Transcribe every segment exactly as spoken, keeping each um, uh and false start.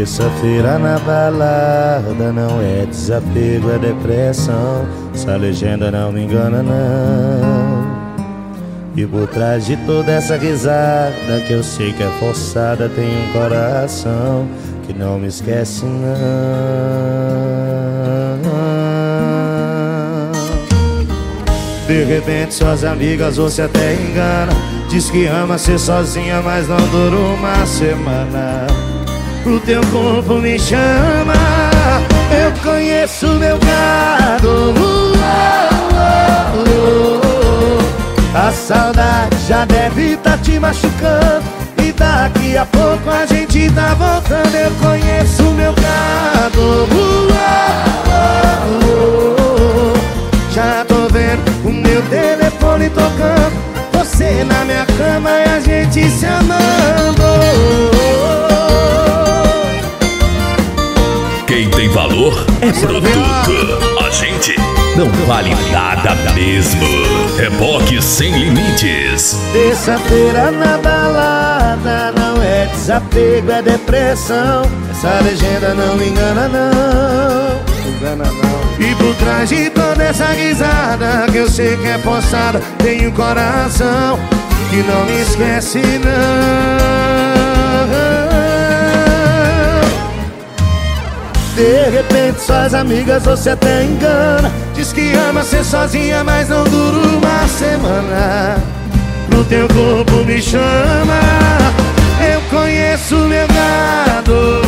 Terça-feira na balada não é desapego, é depressão. Essa legenda não me engana não. E por trás de toda essa risada que eu sei que é forçada, tem um coração que não me esquece não. De repente suas amigas você até engana, diz que ama ser sozinha, mas não dura uma semana. O teu corpo me chama, eu conheço meu gado. A saudade já deve tá te machucando, e daqui a pouco a gente tá voltando. Eu conheço meu gado. Já tô vendo o meu telefone tocando, você na minha cama e a gente se amando. Quem tem valor é produto. A gente não vale nada mesmo. Reboque sem limites. Terça-feira na balada não é desapego, é depressão. Essa legenda não me engana não. Engana não. E por trás de toda essa risada que eu sei que é forçada, tem um coração que não me esquece não. De repente suas amigas você até engana, diz que ama ser sozinha, mas não dura uma semana. No teu corpo me chama, eu conheço meu gado.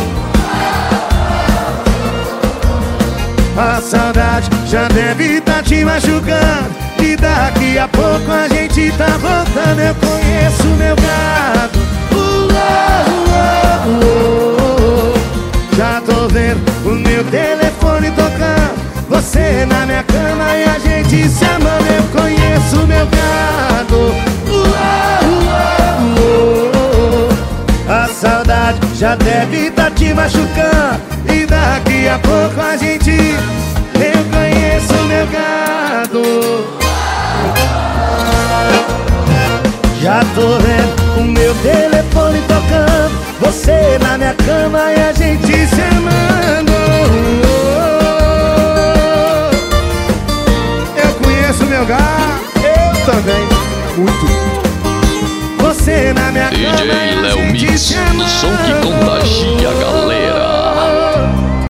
A saudade já deve tá te machucando, e daqui a pouco a gente tá voltando. Eu conheço meu gado. uh, uh, uh, uh. Já tô vendo o meu telefone tocando, você na minha cama e a gente se amando. Eu conheço meu gado. uh, uh, uh, uh. A saudade já deve tá te machucando, e daqui a pouco a gente... Eu conheço meu gado. Já tô vendo o meu telefone tocando, você na minha cama e a gente se amando. Eu conheço meu gado. Eu também. Muito. Você na minha cama e a gente se amando. D J Léo Mix, o som que contagia a galera.